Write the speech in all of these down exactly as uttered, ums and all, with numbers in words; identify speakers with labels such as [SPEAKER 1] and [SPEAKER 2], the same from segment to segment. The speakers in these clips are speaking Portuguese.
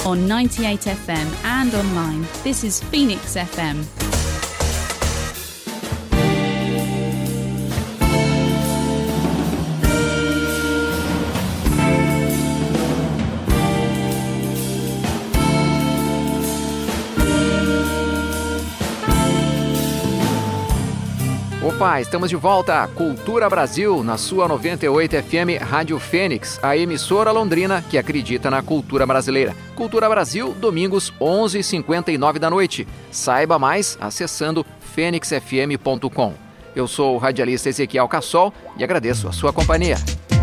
[SPEAKER 1] on ninety-eight F M and online. This is Phoenix F M.
[SPEAKER 2] Opa, estamos de volta. Cultura Brasil, na sua noventa e oito F M Rádio Fênix, a emissora londrina que acredita na cultura brasileira. Cultura Brasil, domingos, onze e cinquenta e nove da noite. Saiba mais acessando fênix f m ponto com. Eu sou o radialista Ezequiel Cassol e agradeço a sua companhia.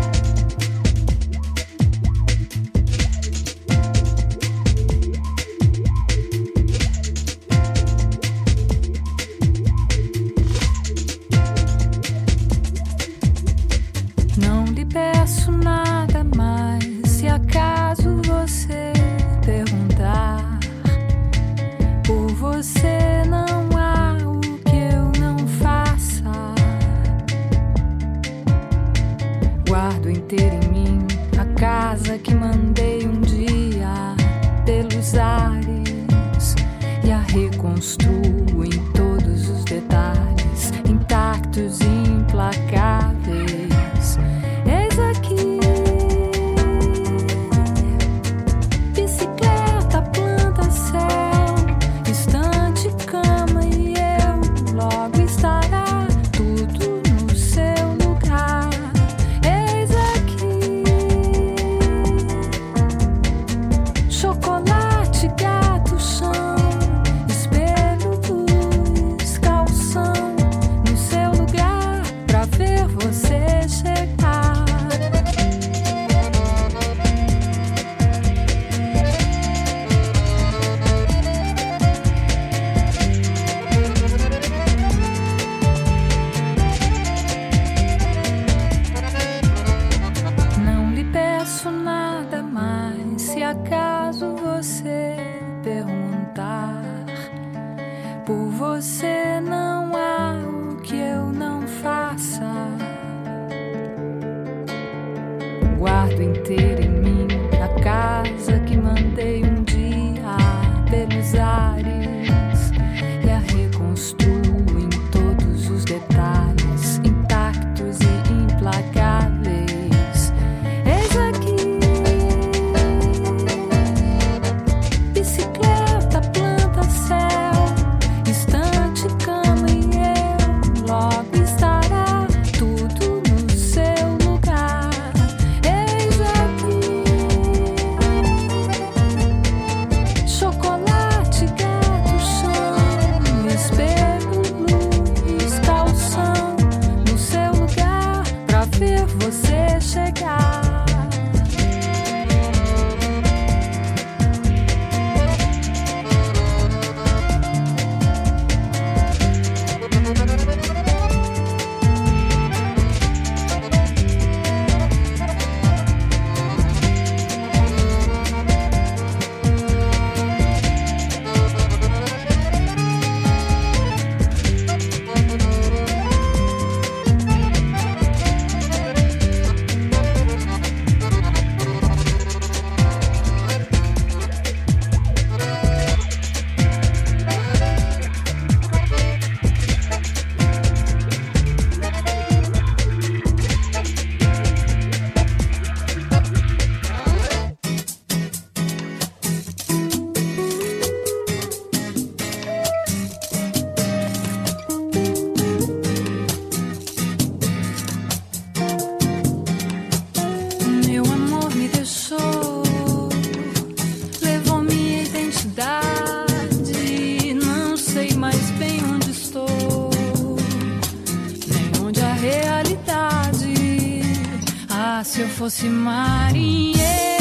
[SPEAKER 3] Se eu fosse marinheiro,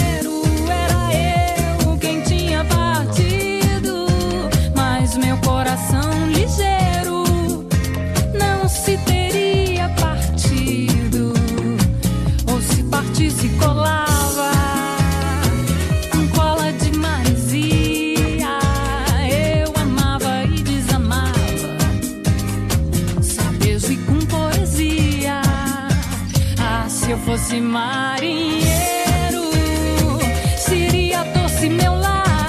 [SPEAKER 3] era eu quem tinha partido, mas meu coração ligeiro não se teria partido, ou se partisse colava com cola de maresia. Eu amava e desamava, sabejo e com poesia. Ah, se eu fosse marinheiro, seria doce meu lar.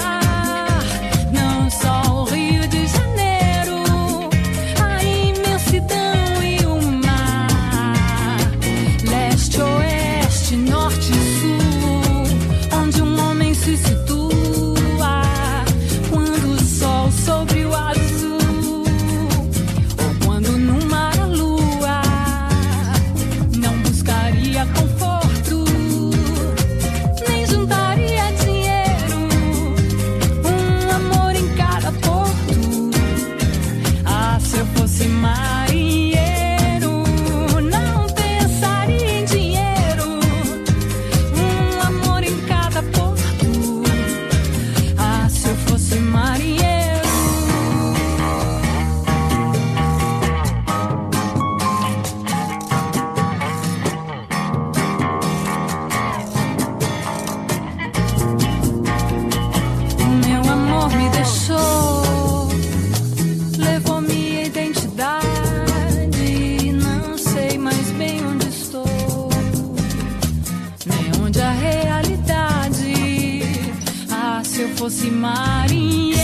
[SPEAKER 3] fosse marinheiro,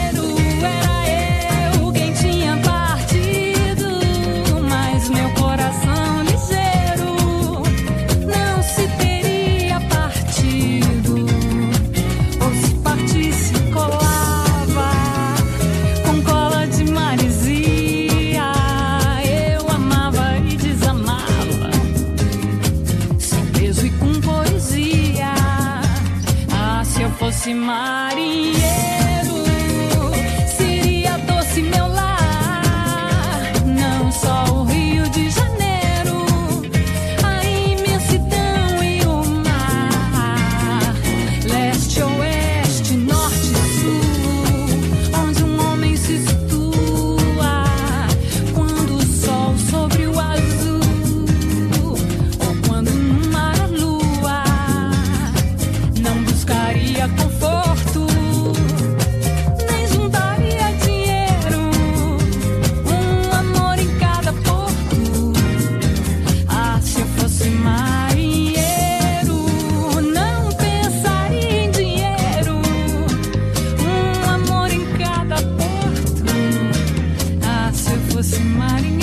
[SPEAKER 3] era eu quem tinha partido, mas meu coração ligeiro não se teria partido. Ou se partisse, colava com cola de maresia. Eu amava e desamava, sem peso e com poesia. Ah, se eu fosse marinheiro, seria doce meu lar, não só o Rio de Janeiro, a imensidão e o mar, leste, oeste, norte e sul, onde um homem se situa quando o sol sobre o azul, ou quando numa lua não buscaria conforto, nem juntaria dinheiro, um amor em cada porto. Ah, se eu fosse marinheiro, não pensaria em dinheiro, um amor em cada porto. Ah, se eu fosse marinheiro.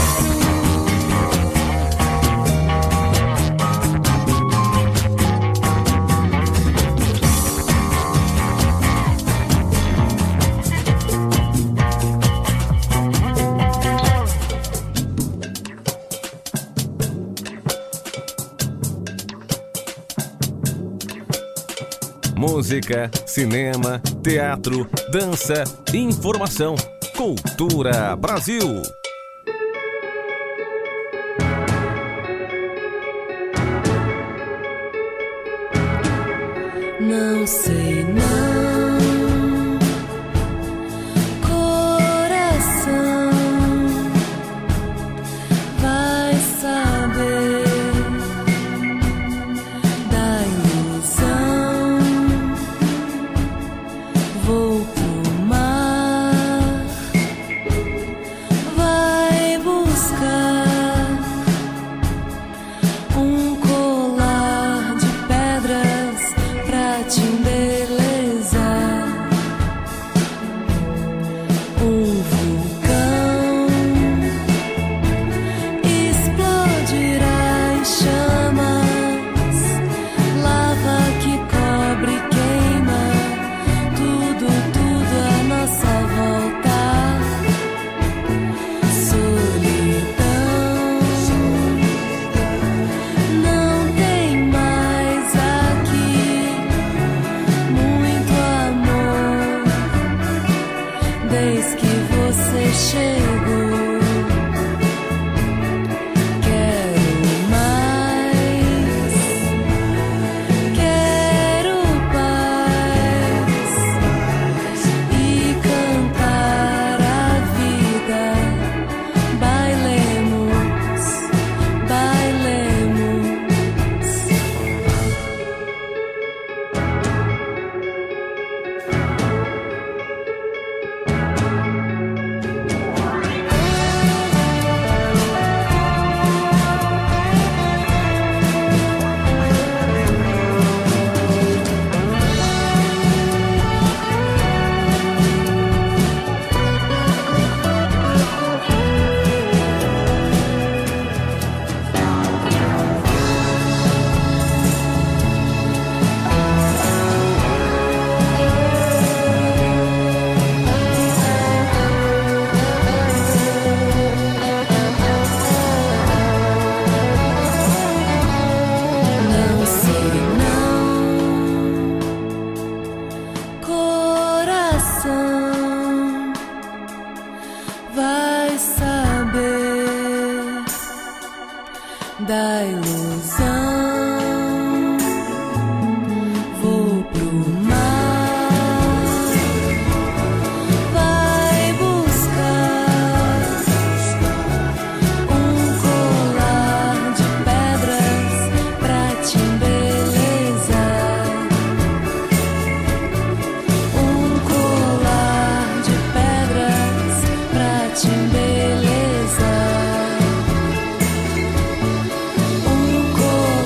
[SPEAKER 4] Música, cinema, teatro, dança, informação. Cultura Brasil.
[SPEAKER 3] Não sei não, coração vai saber da ilusão. Vou pro mar, vai buscar um colar de pedras pra te embelezar. Um vulcão explodirá em chamas, lava que cobre e queima tudo, tudo à nossa volta. Solidão não tem mais aqui, muito amor desde que você chegou. Quero mais, quero paz e cantar a vida. Bailemos, bailemos. Não sei não, coração vai saber da ilusão. Vou pro mar, vai buscar um colar de pedras pra te embelezar. Um colar de pedras pra te embelezar. Um colar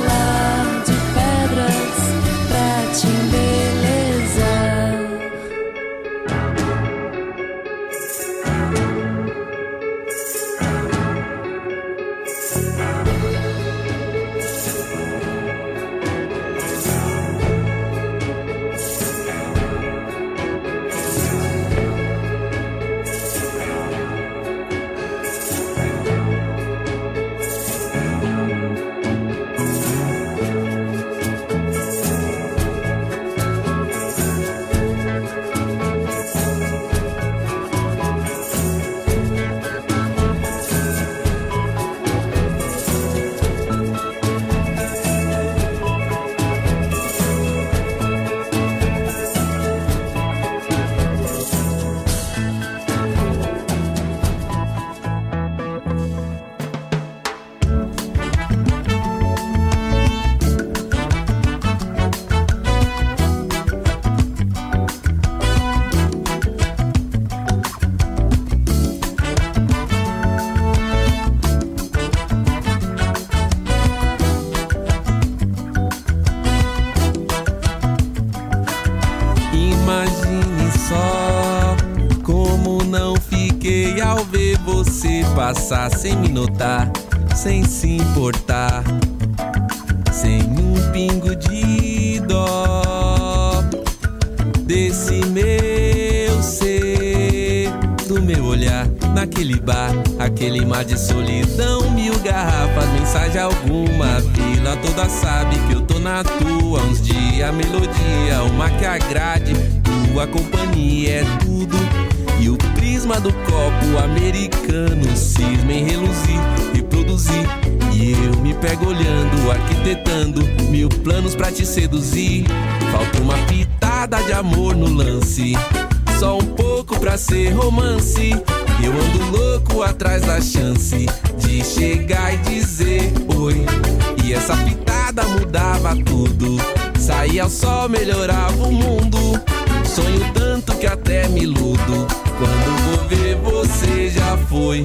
[SPEAKER 5] você passar sem me notar, sem se importar, sem um pingo de dó desse meu ser, do meu olhar naquele bar, aquele mar de solidão, mil garrafas, mensagem alguma, vila toda sabe que eu tô na tua, uns dias, melodia, uma que agrade, tua companhia é tudo, e o prisma do copo americano cisma em reluzir e produzir, e eu me pego olhando, arquitetando mil planos pra te seduzir, falta uma pitada de amor no lance, só um pouco pra ser romance, eu ando louco atrás da chance de chegar e dizer oi, e essa pitada mudava tudo, saía o sol, melhorava o mundo, sonho tanto que até me iludo, quando vou ver você já foi.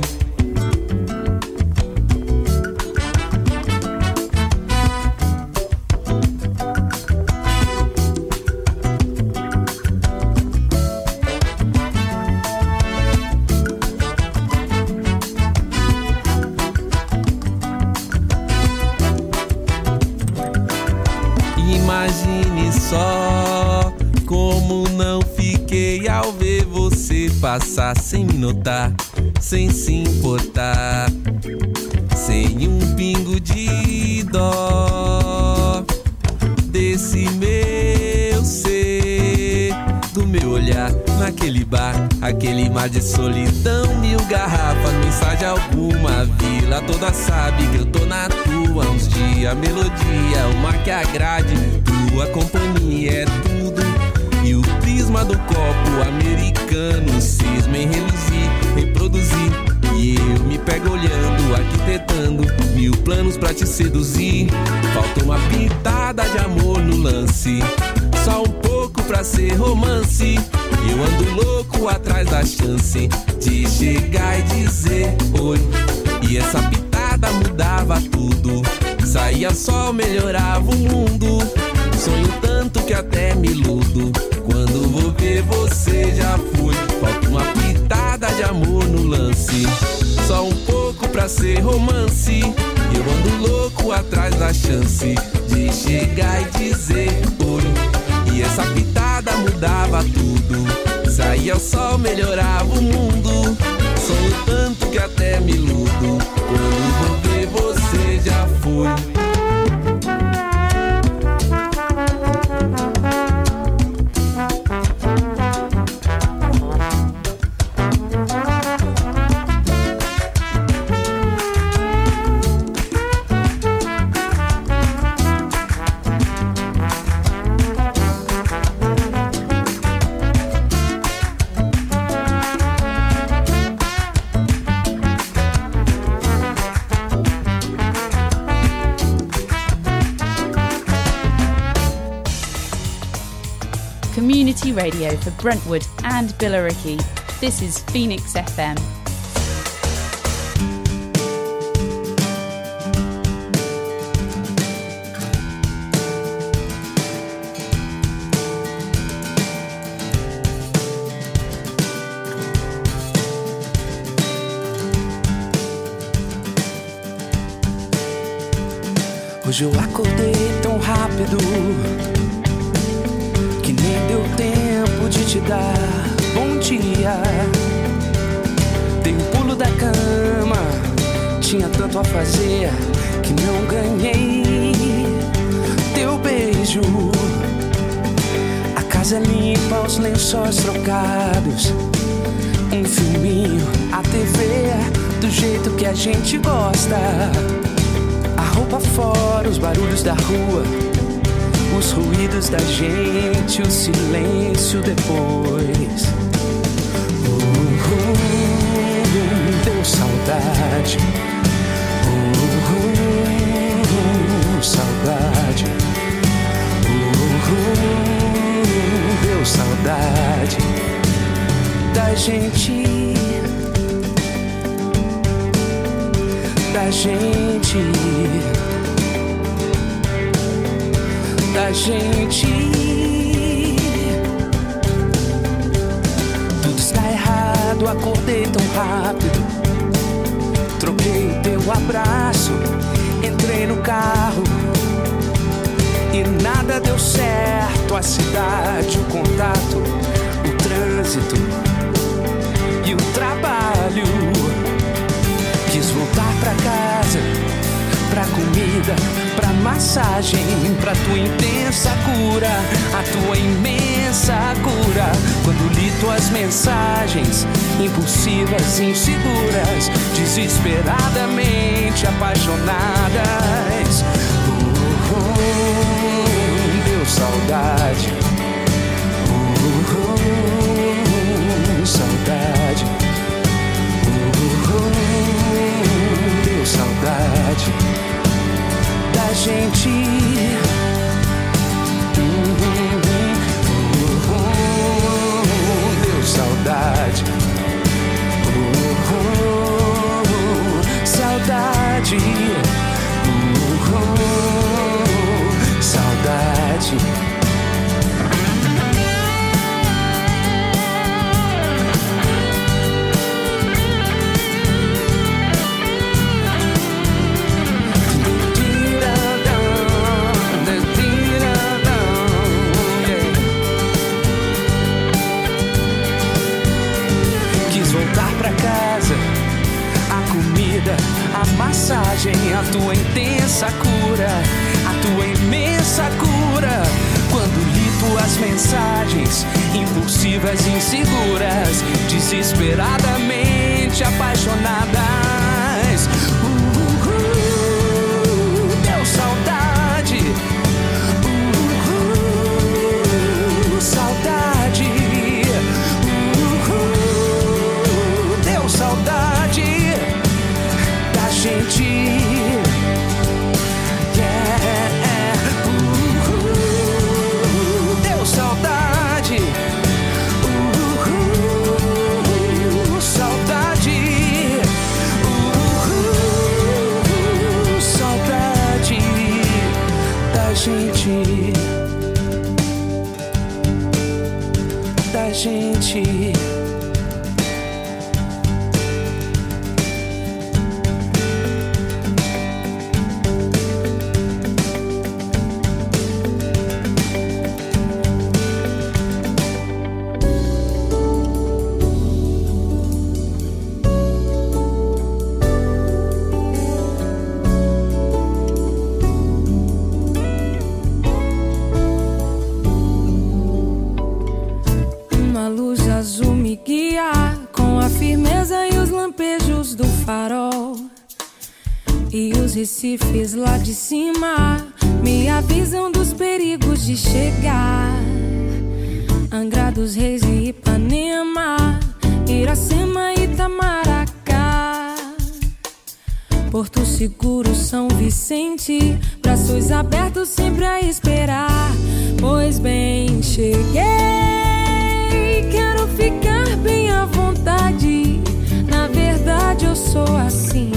[SPEAKER 5] Imagine só como não fiquei ao ver você passar sem me notar, sem se importar, sem um pingo de dó desse meu ser, do meu olhar naquele bar, aquele mar de solidão, mil garrafas, mensagem alguma, vila toda sabe que eu tô na tua, uns dias, melodia, uma que agrade, tua companhia é tudo, e o prisma do copo americano cisma em reluzir, reproduzir, e eu me pego olhando, arquitetando mil planos pra te seduzir, falta uma pitada de amor no lance, só um pouco pra ser romance, eu ando louco atrás da chance de chegar e dizer oi, e essa pitada mudava tudo, saía sol, melhorava o mundo, sonho tanto que até me iludo, quando vou ver você já fui, falta uma pitada de amor no lance, só um pouco pra ser romance, eu ando louco atrás da chance de chegar e dizer oi, e essa pitada mudava tudo, saía o sol, melhorava o mundo, sonho tanto que até me iludo, quando vou ver você já foi.
[SPEAKER 1] Community radio for Brentwood and Billericay. This is Phoenix F M.
[SPEAKER 6] Hoje eu acordei tão rápido que nem deu tempo de te dar bom dia. Dei um pulo da cama, tinha tanto a fazer que não ganhei teu beijo. A casa limpa, os lençóis trocados, um filminho, a T V do jeito que a gente gosta. A roupa fora, os barulhos da rua, os ruídos da gente, o silêncio depois. Uh, uh, deu saudade. Uh, uh, saudade. Uh, uh, deu saudade da gente. Da gente, da gente. Tudo está errado, acordei tão rápido nada deu certo. A cidade, o contato, o trânsito e o trabalho. Quis voltar pra casa, pra comida, pra massagem, pra tua intensa cura, a tua imensa cura. Quando li tuas mensagens, impulsivas, inseguras, desesperadamente apaixonadas. Uh, uh, deu saudade. Uh, uh, saudade. Uh, uh, deu saudade da gente. Saudade, uh, uh, saudade, uh, uh, saudade. A massagem, a tua intensa cura, a tua imensa cura. Quando li tuas mensagens, impulsivas, inseguras, desesperadamente apaixonadas. Uh, uh, deu saudade. Uh, uh, saudade. Uh, uh, deu saudade. Gente, yeah, uh, uh, deu saudade, uh, uh, saudade, uh, uh, saudade da gente, da gente.
[SPEAKER 7] Recifes lá de cima me avisam dos perigos de chegar. Angra dos Reis e Ipanema, Iracema e Itamaracá, Porto Seguro, São Vicente, braços abertos sempre a esperar. Pois bem, cheguei, quero ficar bem à vontade. Na verdade eu sou assim,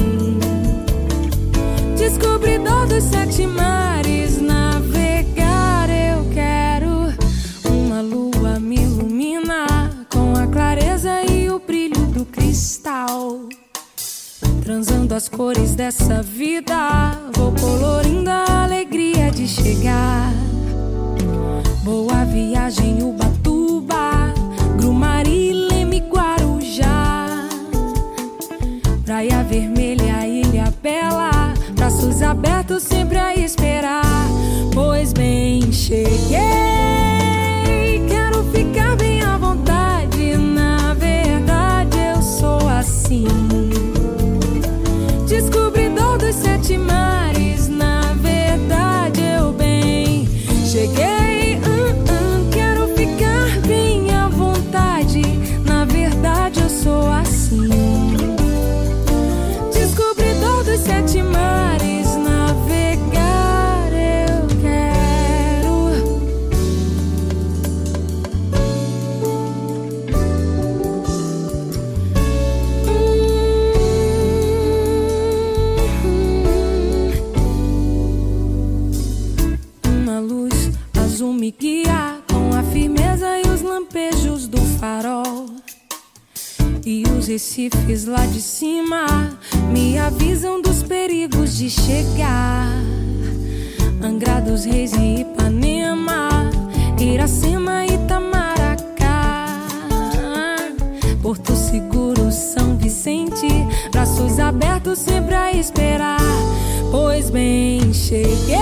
[SPEAKER 7] descobridor dos sete mares, navegar eu quero. Uma lua me ilumina com a clareza e o brilho do cristal. Transando as cores dessa vida, vou colorindo a alegria de chegar. Boa viagem, Ubatuba, Grumari, Leme, Guarujá, Praia Vermelha, Ilha Bela, braços abertos sempre a esperar. Pois bem, cheguei, quero ficar bem à vontade. Na verdade eu sou assim, descobridor dos sete mares. Na verdade eu bem cheguei, hum, hum, quero ficar bem à vontade. Na verdade eu sou assim, descobridor dos sete mares. Navegar eu quero. Uma luz azul me guia com a firmeza e os lampejos do farol. E os recifes lá de cima me avisam dos perigos de chegar. Angra dos Reis e Ipanema, braços abertos sempre a esperar. Pois bem, cheguei,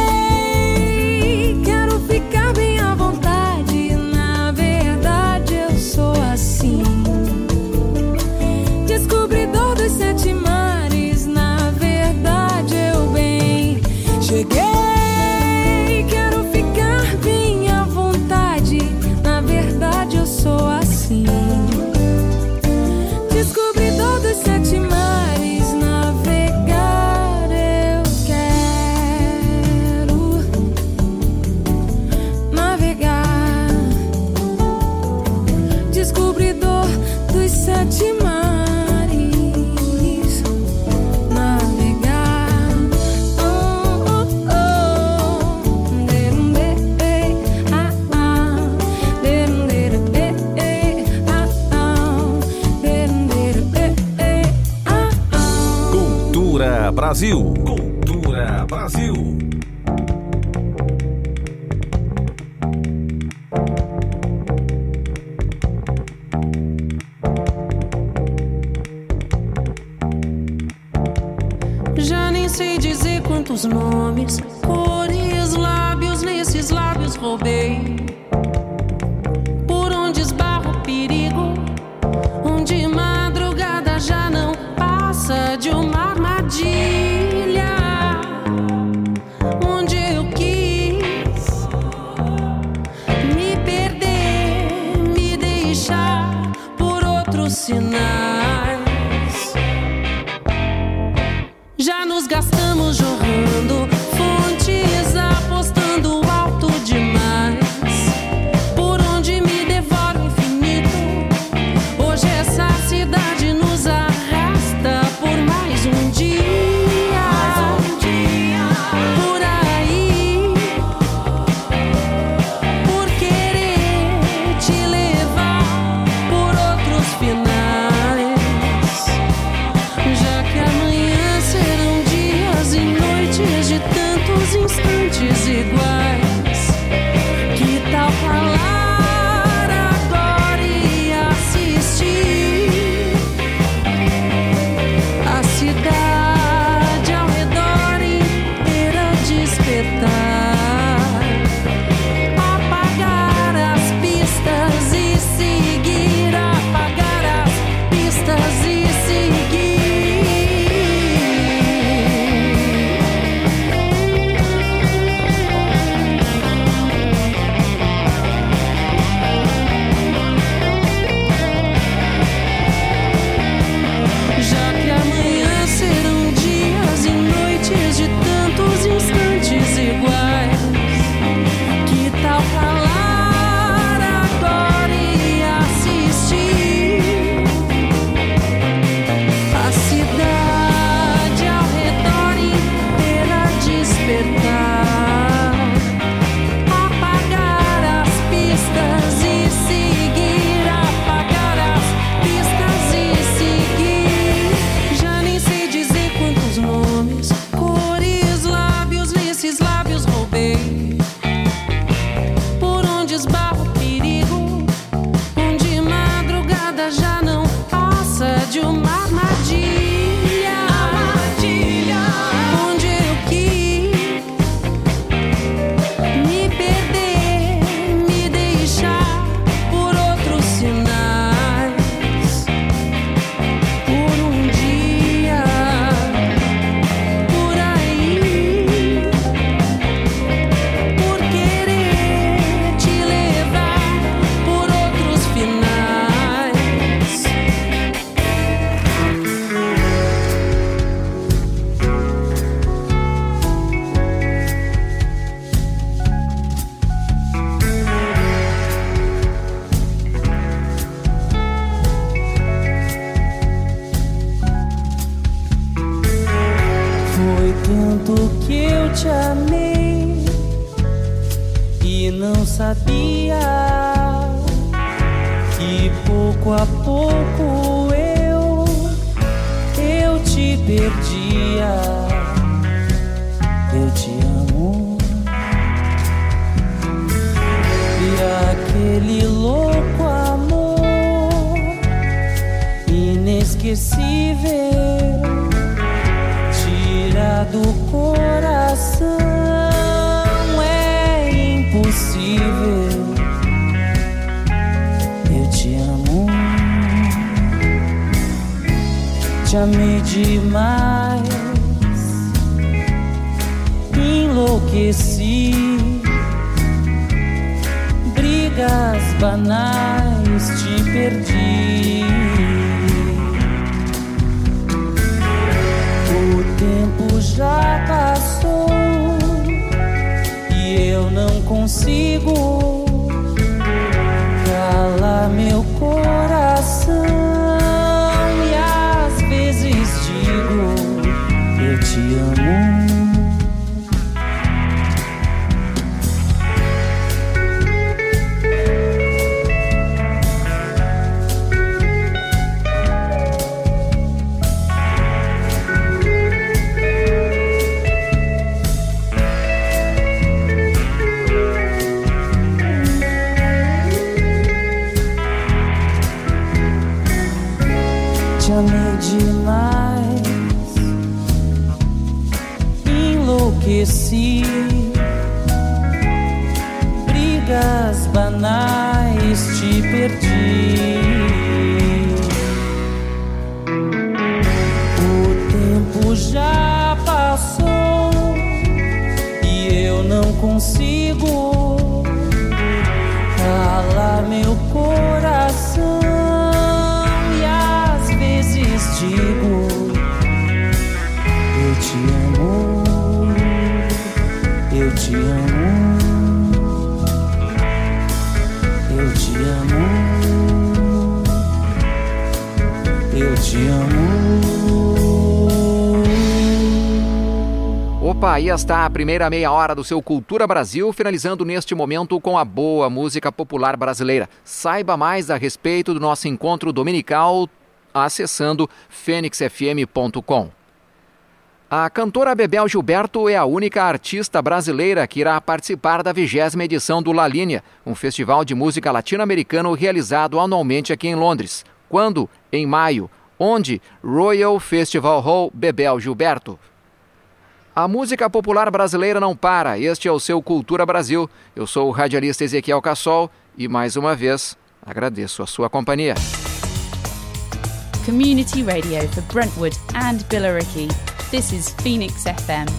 [SPEAKER 7] quero ficar bem à vontade. Na verdade eu sou assim, descobridor dos sete mares. Na verdade eu bem cheguei, quero ficar bem à vontade. Na verdade eu sou assim, descobridor dos sete mares. Navegar eu quero, navegar, descobridor dos sete mares. Navegar, oh, oh, oh. Derum, de, ah, ah. Derum, de, ah, ah. Derum, de, ah, ah.
[SPEAKER 4] Cultura Brasil. Cultura Brasil.
[SPEAKER 3] Já nem sei dizer quantos nomes, cores, lábios, nesses lábios roubei. Por onde esbarra o perigo, onde madrugada já não passa de uma armadilha. Onde eu quis me perder, me deixar por outros sinais. Já nos gastamos jorrando fontes, apostando alto demais. Por onde me devora o infinito, hoje essa cidade nos arrasta por mais um dia. Por aí, por querer te levar por outros finais. Já que amanhã serão dias e noites de tantos instantes iguais. Que tal falar agora e assistir a cidade ao redor inteira despertar, apagar as pistas e seguir, apagar as pistas e seguir. Já que amanhã serão dias e noites de tantos instantes iguais. Que tal falar agora e assistir a cidade ao redor inteira despertar, apagar as pistas e seguir, apagar as pistas e seguir. Já nem sei dizer quantos nomes, cores, lábios, nesses lábios roubei. Por onde esbarra o perigo, onde madrugada já não passa de uma armadilha. Onde eu quis me perder, me deixar por outros sinais. Por um dia, por aí, por querer te levar por outros finais.
[SPEAKER 6] Foi tanto que eu te amei e não sabia que pouco a pouco eu, eu te perdia. Eu te amo e aquele louco amor inesquecível do coração é impossível. Eu te amo, te amei demais, enlouqueci. Brigas banais, te perdi. O tempo já passou e eu não consigo calar meu coração. E às vezes digo, eu te amo. Te amei demais, enlouqueci. Brigas banais, te perdi. O tempo já passou e eu não consigo calar meu coração. Digo, eu te amo, eu te amo, eu te amo, eu te amo.
[SPEAKER 2] Opa, aí está a primeira meia hora do seu Cultura Brasil, finalizando neste momento com a boa música popular brasileira. Saiba mais a respeito do nosso encontro dominical acessando fênix f m ponto com. A cantora Bebel Gilberto é a única artista brasileira que irá participar da vigésima edição do La Línea, um festival de música latino-americano realizado anualmente aqui em Londres. Quando? Em maio. Onde? Royal Festival Hall Bebel Gilberto. A música popular brasileira não para. Este é o seu Cultura Brasil. Eu sou o radialista Ezequiel Cassol e, mais uma vez, agradeço a sua companhia.
[SPEAKER 1] Community radio for Brentwood and Billericay. This is Phoenix F M.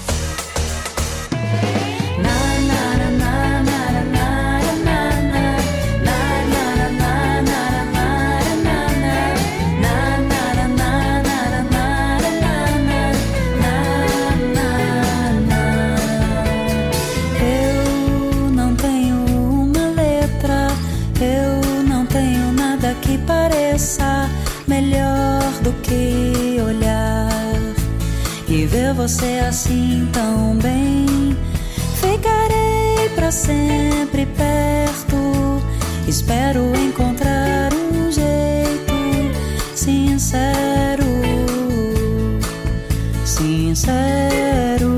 [SPEAKER 7] Eu não tenho uma letra, eu não tenho nada que pareça melhor do que olhar e ver você assim tão bem. Ficarei pra sempre perto, espero encontrar um jeito sincero, sincero.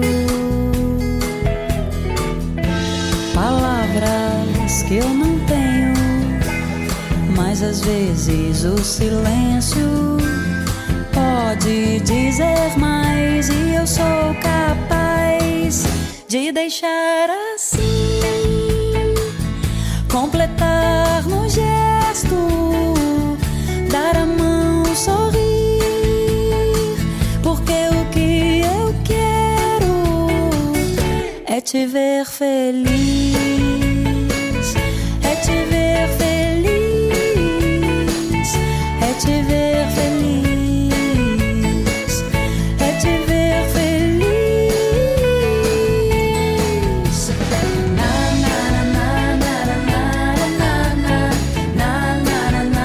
[SPEAKER 7] Palavras que eu não tenho, mas às vezes o silêncio pode dizer mais e eu sou capaz de deixar assim, completar no gesto, dar a mão, sorrir, porque o que eu quero é te ver feliz, é te ver feliz, é te ver feliz, é te ver feliz. Na na na na na na na na na na na na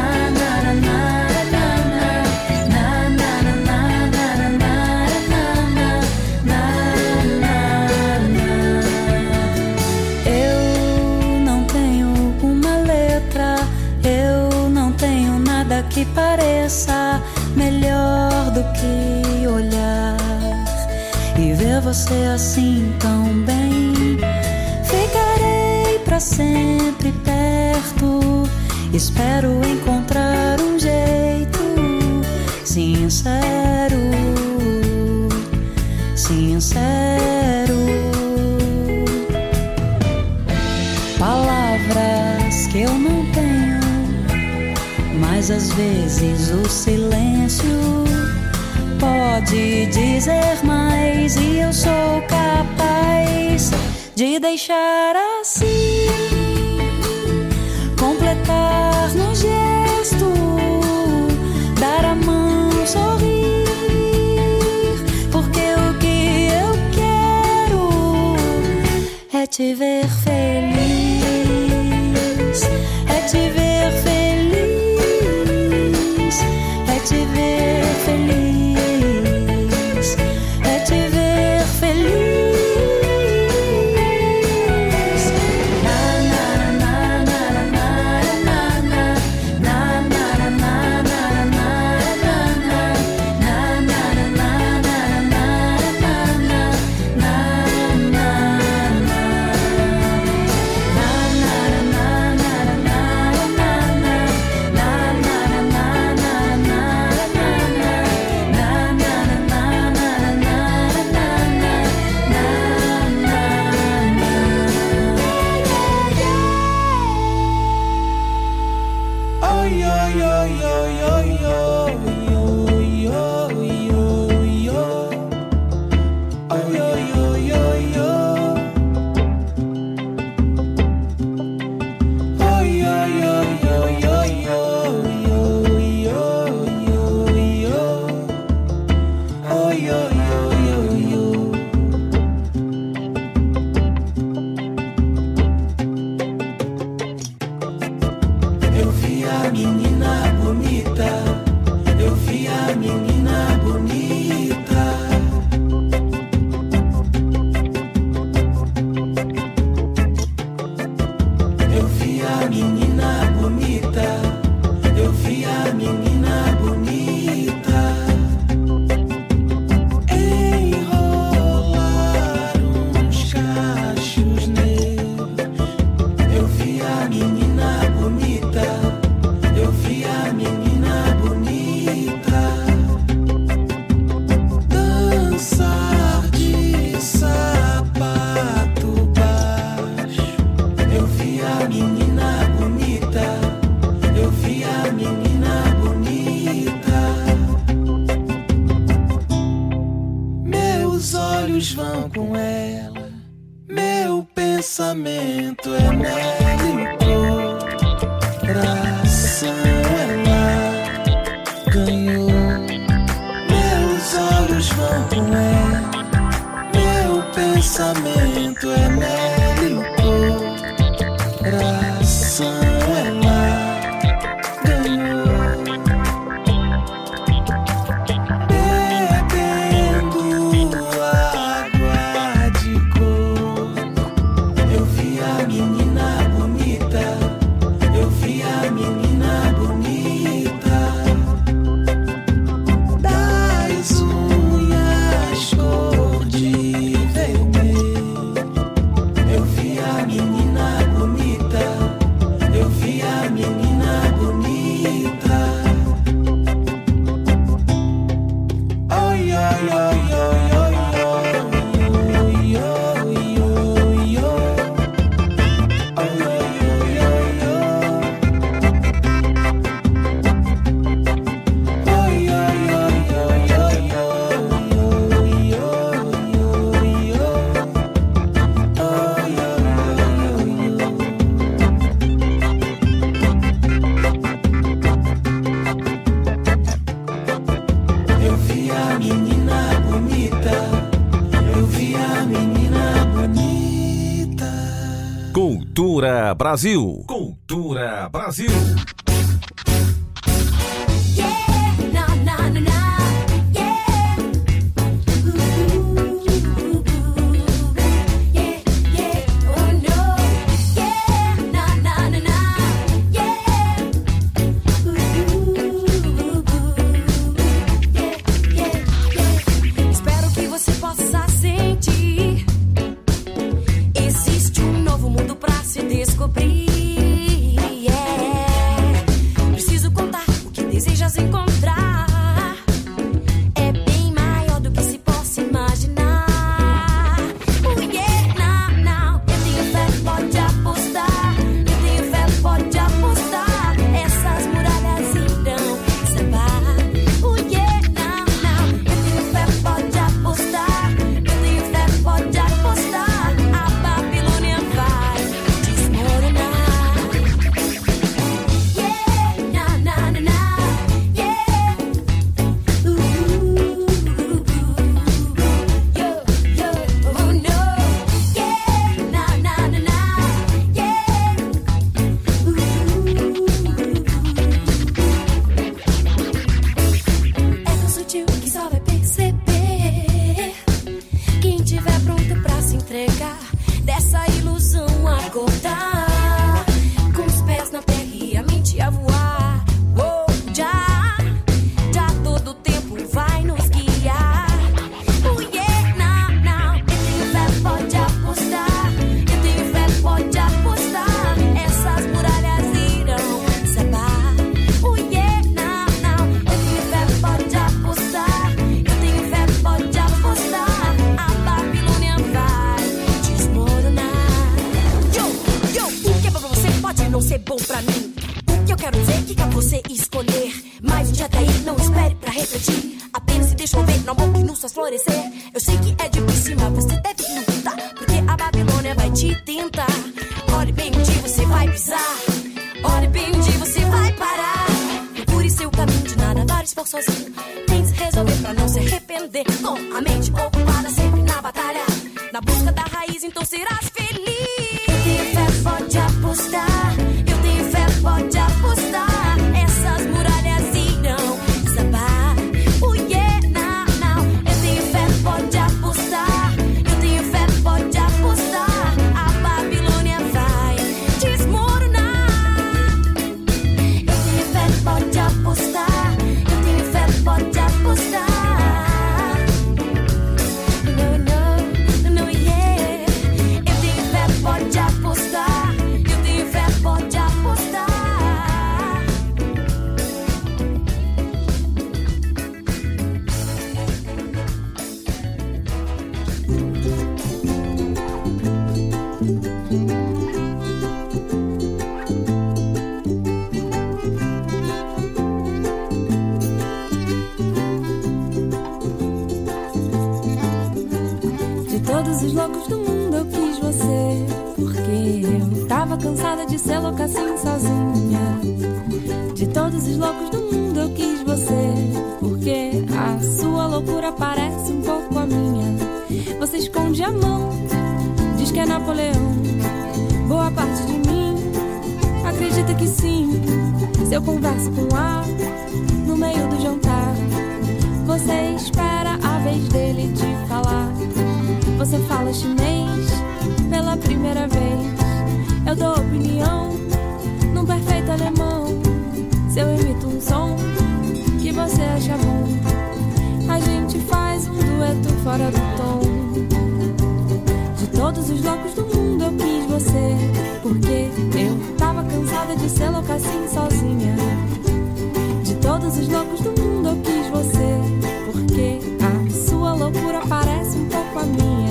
[SPEAKER 7] Eu não tenho uma letra, eu não tenho nada que pareça melhor do que olhar e ver você assim tão bem. Ficarei pra sempre perto, espero encontrar um jeito sincero, sincero.
[SPEAKER 6] Mas às vezes o silêncio pode dizer mais, e eu sou capaz de deixar assim, completar no gesto, dar a mão, sorrir, porque o que eu quero é te ver feliz, é te ver feliz, é te ver feliz, é te ver feliz.
[SPEAKER 4] Cultura Brasil. Cultura Brasil.
[SPEAKER 7] Existe um novo mundo pra se descobrir. Yeah.
[SPEAKER 3] você. Eu sei que é difícil, mas você deve lutar, porque a Babilônia vai te tentar. Olhe bem onde você vai pisar, olhe bem onde você vai parar. Procure seu caminho, de nada vale esforço sozinho. Tem que se resolver pra não se arrepender. Com a mente ocupada sempre na batalha, na busca da raiz, então serás feliz. Eu tenho fé, pode apostar. Eu tenho fé, pode apostar. Essas muralhas irão desabar. Oh yeah, now, now. Eu tenho fé, pode apostar. Eu tenho fé, pode apostar. A Babilônia vai desmoronar. Eu tenho fé, pode apostar. Eu tenho fé, pode apostar. No, no, no, yeah. Eu tenho fé, pode apostar. Eu tenho fé, pode apostar.
[SPEAKER 7] De todos os loucos do mundo eu quis você, porque eu tava cansada de ser louca assim sozinha. De todos os loucos do mundo eu quis você, porque a sua loucura parece um pouco a minha. Você esconde a mão, diz que é Napoleão. Boa parte de mim acredita que sim. Se eu converso com A no meio do jantar, você espera a vez dele te falar. Você fala chinês pela primeira vez. Eu dou opinião num perfeito alemão. Se eu imito um som que você acha bom, a gente faz um dueto fora do tom. De todos os loucos do mundo eu quis você, porque eu tava cansada de ser louca assim sozinha. De todos os loucos do mundo eu quis você, porque a sua loucura parece um pouco a minha.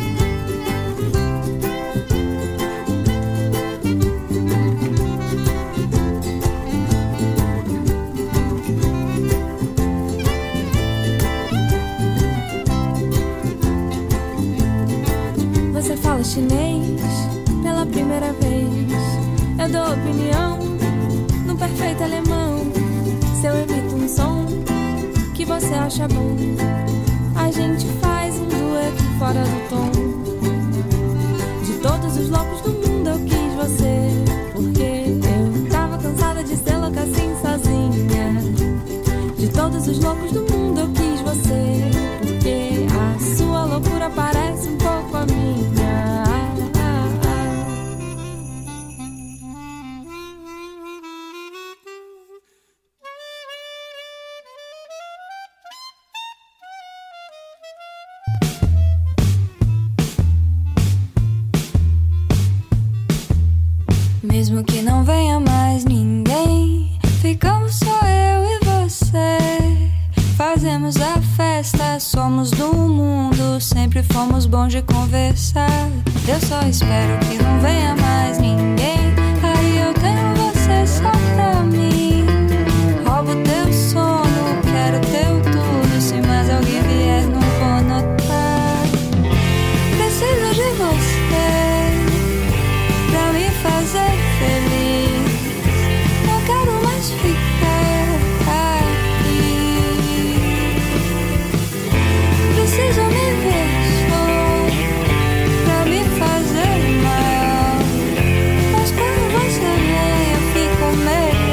[SPEAKER 7] Você fala chinês pela primeira vez. Eu dou opinião no perfeito alemão. Se eu imito um som que você acha bom, a gente faz um dueto fora do tom. De todos os loucos do mundo eu quis você, porque eu tava cansada de ser louca assim sozinha. De todos os loucos do mundo eu quis você, porque a sua loucura parece um pouco a minha.
[SPEAKER 6] Mesmo que não venha mais ninguém, ficamos só eu e você. Fazemos a festa, somos do mundo, sempre fomos bons de conversar. Eu só espero que não venha mais ninguém, aí eu tenho você só pra mim. Roubo teu sono, quero teu tudo, se mais alguém vier não vou notar. Preciso de você pra me fazer feliz, não quero mais ficar aqui. Preciso me ver só pra me fazer mal, mas quando você vem eu fico melhor.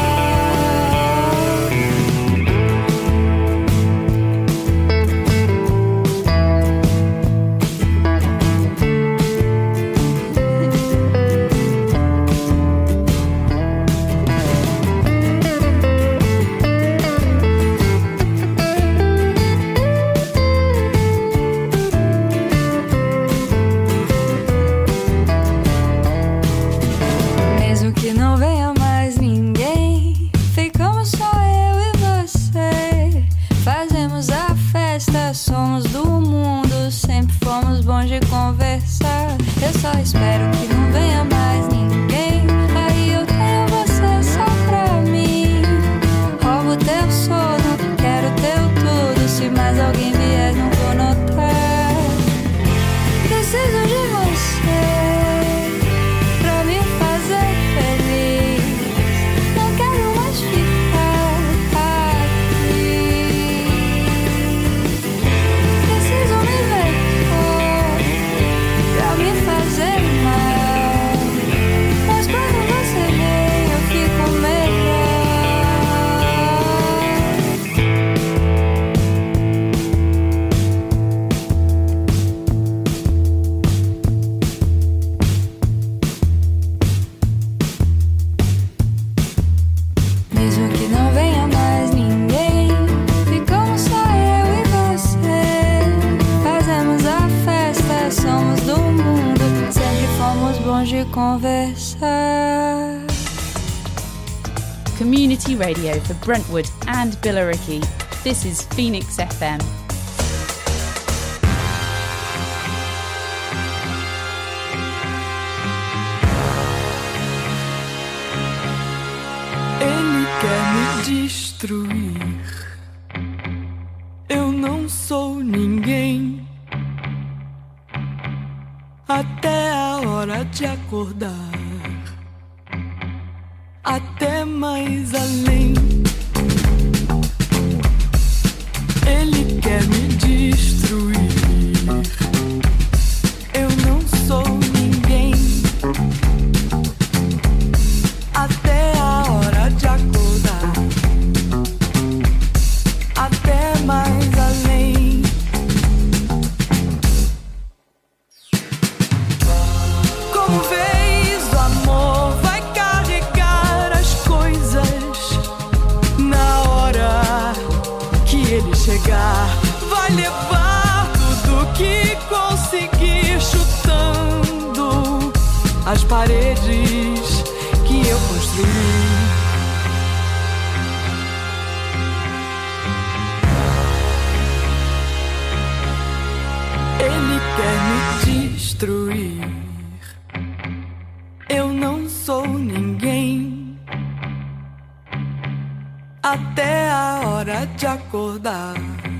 [SPEAKER 6] Mesmo que não venha mais ninguém, ficamos só eu e você. Fazemos a festa, somos do mundo, sempre fomos bons de conversar. Eu só espero que não venha mais ninguém, aí eu tenho você só pra mim. Roubo teu sono, quero teu tudo, se mais alguém vier não vou de conversar.
[SPEAKER 1] Community radio for Brentwood and Billericay. This is Phoenix F M.
[SPEAKER 8] Ele quer me destruir. Eu não sou ninguém. Até a hora de acordar, até mais além. Ele quer me destruir. Eu não sou ninguém. Até a hora de acordar, até mais além. Como vês, o amor vai carregar as coisas. Na hora que ele chegar, vai levar tudo que conseguir, chutando as paredes que eu construí. Ele quer me destruir. Eu não sou ninguém. Até a hora de acordar,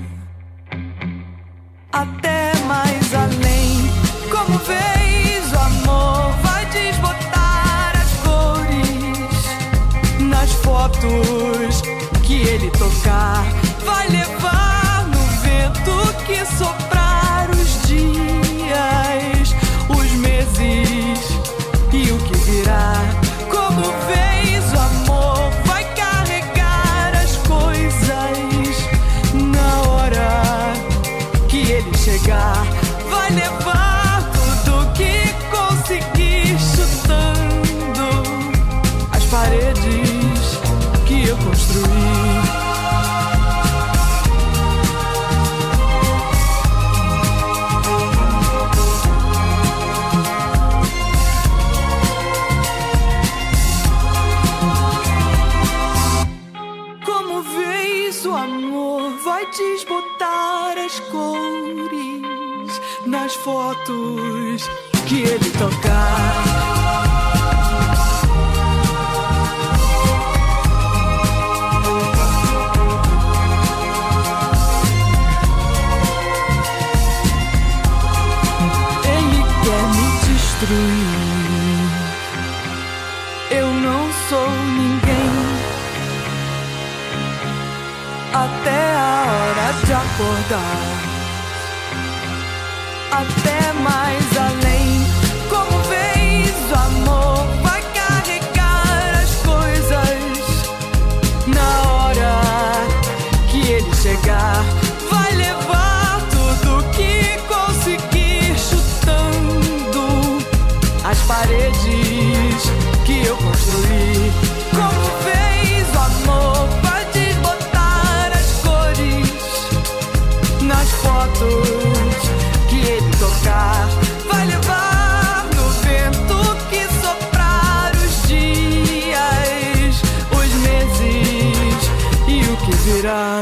[SPEAKER 8] até mais além. Como vês, o amor vai desbotar as cores nas fotos que ele tocar. Vai levar no vento que soprar os dias, os meses e o que virá. Como vês, o amor vai carregar as coisas. Na hora que ele chegar, vai levar tudo que conseguir, chutando as paredes que eu construí. O amor vai desbotar as cores nas fotos que ele tocar. Ele quer me destruir. Eu não sou ninguém. Até a hora de acordar, até mais além. Como vês, o amor vai carregar as coisas. Na hora que ele chegar, vai levar tudo que conseguir, chutando as paredes que eu construí. Como vês, o amor vai nas fotos que ele tocar. Vai levar no vento que soprar os dias, os meses e o que virá.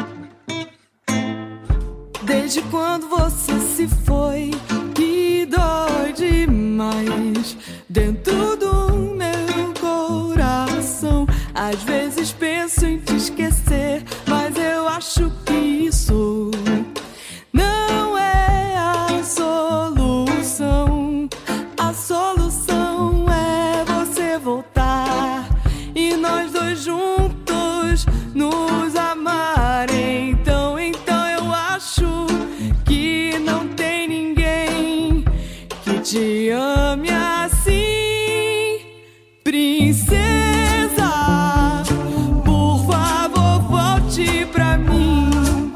[SPEAKER 8] Desde quando você se foi, que dói. demais dentro do meu coração. Às vezes penso em te esquecer, mas eu acho que isso não é a solução. A solução é você voltar e nós dois juntos nos amar. Então, então eu acho que não tem ninguém que te ame assim, princesa. Por favor, volte pra mim,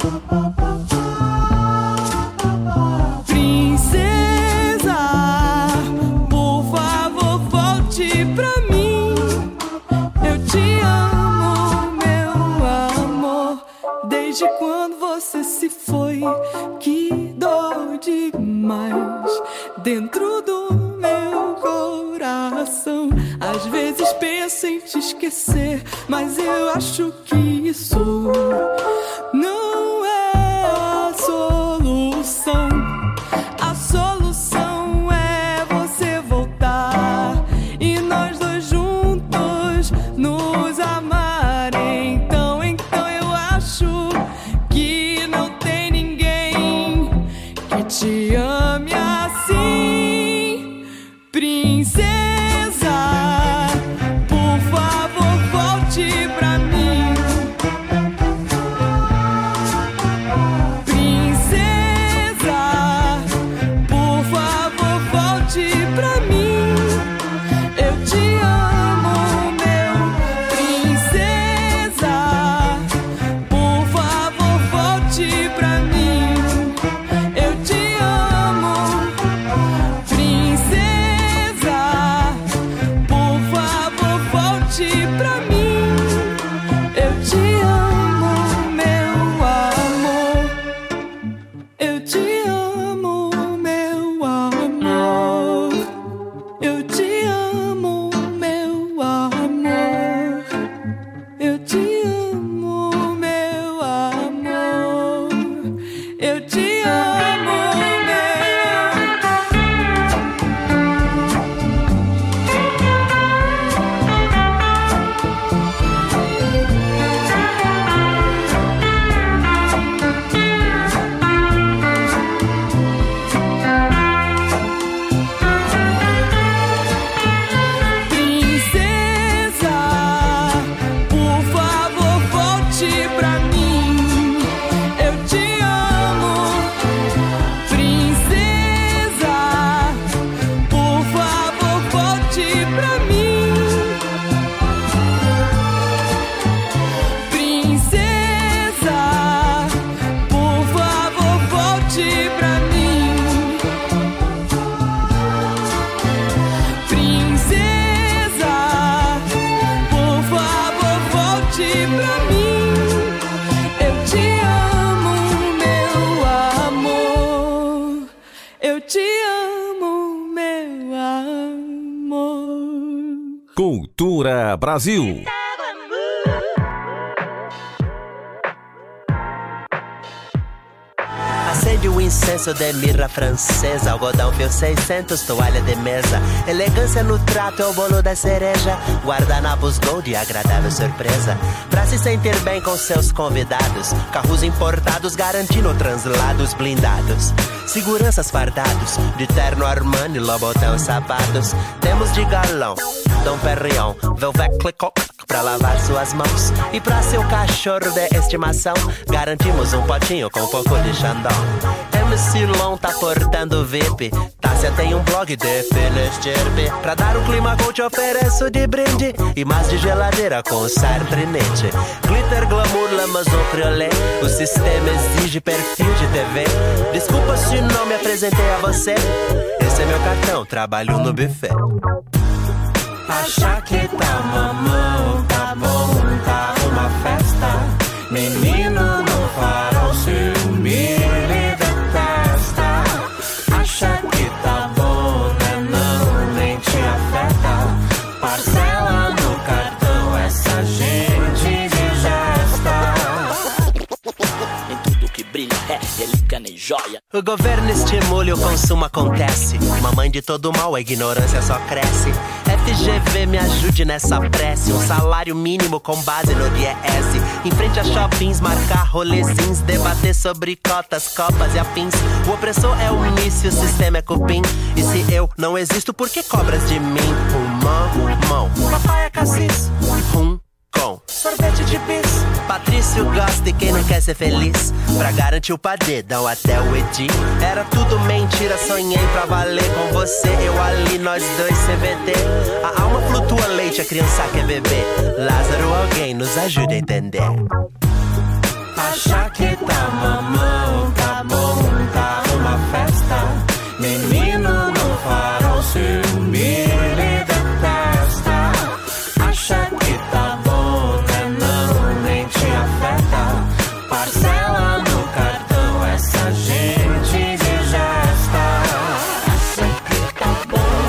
[SPEAKER 8] princesa. Por favor, volte pra mim. Eu te amo, meu amor, desde quando você se foi. Que dor demais dentro do meu coração. Às vezes penso em te esquecer, mas eu acho que isso não é a solução. A solução é você voltar e nós dois juntos nos amar. Então, então eu acho que não tem ninguém que te ame assim, princesa. Por favor, volte pra mim, princesa. Por favor, volte pra mim. Eu te amo, meu princesa. Por favor, volte pra mim. Eu te amo, princesa. Por favor, volte pra mim. Eu te amo, meu amor. Eu te amo, meu amor. Eu te amo, meu amor. Eu te amo, meu amor. Eu te amo, meu. Princesa, por favor, volte pra mim. Eu te amo, princesa. Por favor, volte pra mim, princesa. Por favor, volte pra mim, princesa. Por favor, volte pra mim. Eu te amo, meu amor. Eu te amo, meu amor.
[SPEAKER 4] Cultura Brasil.
[SPEAKER 9] Acende o incenso de mirra francesa, algodão fio seiscentos, toalha de mesa. Elegância no trato é o bolo da cereja, guardanapos gold e agradável surpresa. Pra se sentir bem com seus convidados, carros importados garantindo translados blindados. Seguranças fardados, de terno Armani, Louboutin sapatos. Temos de galão, Dom Perignon, Velvet Clicquot pra lavar suas mãos. E pra seu cachorro de estimação, garantimos um potinho com um pouco de Chandon. M C Lon tá portando V I P, Tássia tem um blog de Filestirpe. Pra dar um clima gold te ofereço de brinde e mais de geladeira com Sartrinete. Glitter, glamour, lama, zocriolé, o sistema exige perfil de T V. Desculpa se não me apresentei a você, esse é meu cartão, trabalho no buffet.
[SPEAKER 10] Acha que tá mamão, tá bom, tá uma festa. Menino no farol, ciúme ele detesta. Acha que tá bom, né não, nem te afeta. Parcela no cartão, essa gente digesta.
[SPEAKER 9] Em tudo que
[SPEAKER 11] brilha, é relíquia nem joia.
[SPEAKER 9] O governo estimula e o consumo acontece. Mamãe de todo mal, a ignorância só cresce. F G V me ajude nessa prece. Um salário mínimo com base no D S. Em frente a shoppings, marcar rolezins. Debater sobre cotas, copas e afins. O opressor é o míssil, o sistema é cupim. E se eu não existo, por que cobras de mim? Humão, mão, papai é cassis. Rum, com sorvete de bis. Patrício gosta e quem não quer ser feliz. Pra garantir o padedão até o Edi. Era tudo mentira, sonhei pra valer. Com você, eu ali, nós dois C B D. A alma flutua leite, a criança quer beber. Lázaro, alguém nos ajude a entender.
[SPEAKER 10] Achar que tá mamão, tá bom, tá uma festa. Menino no farol, seu me detesta. Acha que tá bom, né não, nem te afeta. Parcela no cartão, essa gente digesta. Acha que tá bom,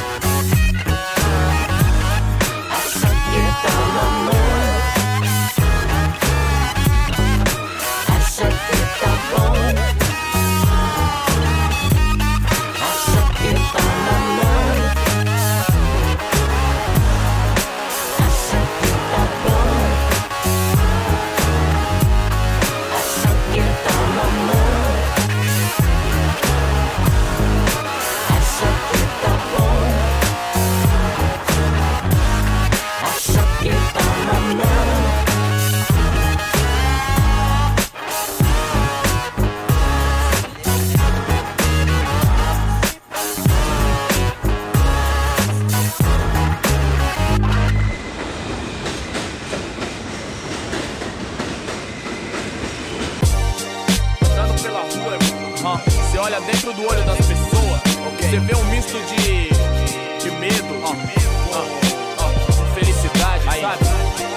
[SPEAKER 10] acha que tá mamão. Acha que tá bom, acha que tá mamão. Acha que tá bom, acha que tá mamão. Acha que tá bom, acha que tá mamão.
[SPEAKER 12] Andando pela rua, ah, você olha dentro do olho das pessoas, você vê um misto de, de medo, ah, ah, ah, felicidade, sabe?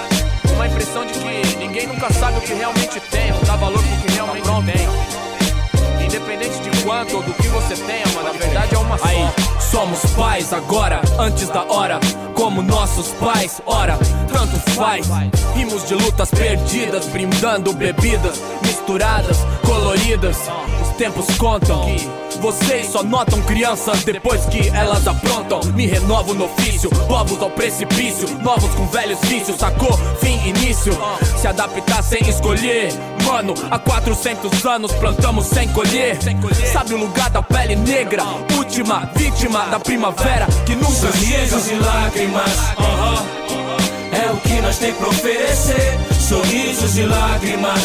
[SPEAKER 12] Uma impressão de que ninguém nunca sabe o que realmente tem, não dá valor pro que realmente tem. Independente de quanto ou do que você tenha, mas na verdade é uma só. Aí, somos pais agora, antes da hora, como nossos pais, ora, tanto faz. Rimos de lutas perdidas, brindando bebidas misturadas, coloridas. Os tempos contam que vocês só notam crianças depois que elas aprontam. Me renovo no ofício, povos ao precipício, novos com velhos vícios, sacou? Fim, início, se adaptar sem escolher. Mano, há quatrocentos anos plantamos sem colher. Sabe o lugar da pele negra, última vítima da primavera que nunca
[SPEAKER 10] sorrisos e lágrimas, uh-huh. É o que nós tem pra oferecer. Sorrisos e lágrimas,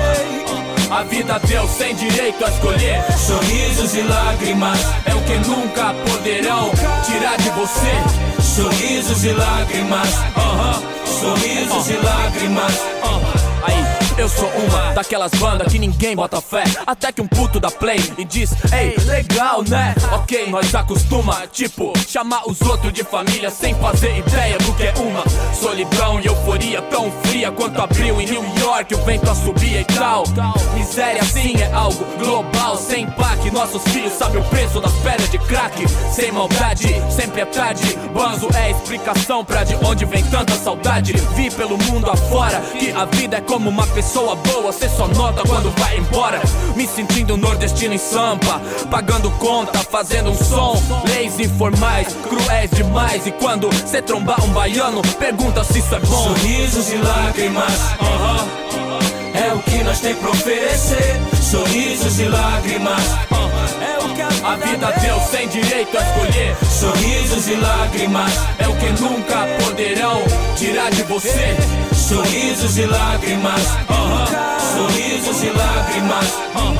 [SPEAKER 10] uh-huh.
[SPEAKER 12] A vida deu sem direito a escolher.
[SPEAKER 10] Sorrisos e lágrimas,
[SPEAKER 12] é o que nunca poderão tirar de você.
[SPEAKER 10] Sorrisos e lágrimas,
[SPEAKER 12] uh-huh.
[SPEAKER 10] Sorrisos uh-huh. e lágrimas,
[SPEAKER 12] uh-huh. Aí, eu sou uma daquelas bandas que ninguém bota fé, até que um puto dá play e diz: ei, legal, né? Ok, nós acostuma, tipo, chamar os outros de família sem fazer ideia do que é uma solidão e euforia tão fria quanto abril em New York, o vento assobia e tal. Miséria assim é algo global, sem empaque. Nossos filhos sabem o preço das pedras de crack. Sem maldade, sempre é tarde. Banzo é a explicação pra de onde vem tanta saudade. Vi pelo mundo afora que a vida é como uma pessoa boa, cê só nota quando vai embora. Me sentindo nordestino em Sampa, pagando conta, fazendo um som. Leis informais, cruéis demais. E quando cê trombar um baiano, pergunta se isso é bom.
[SPEAKER 10] Sorrisos e lágrimas,
[SPEAKER 12] uh-huh.
[SPEAKER 10] É o que nós tem pra oferecer. Sorrisos e lágrimas,
[SPEAKER 12] uh-huh. É o que a, a vida deu sem direito a escolher.
[SPEAKER 10] Sorrisos e lágrimas,
[SPEAKER 12] é o que nunca poderão tirar de você.
[SPEAKER 10] Sorrisos e lágrimas,
[SPEAKER 12] uh-huh.
[SPEAKER 10] Sorrisos e lágrimas,
[SPEAKER 12] uh-huh.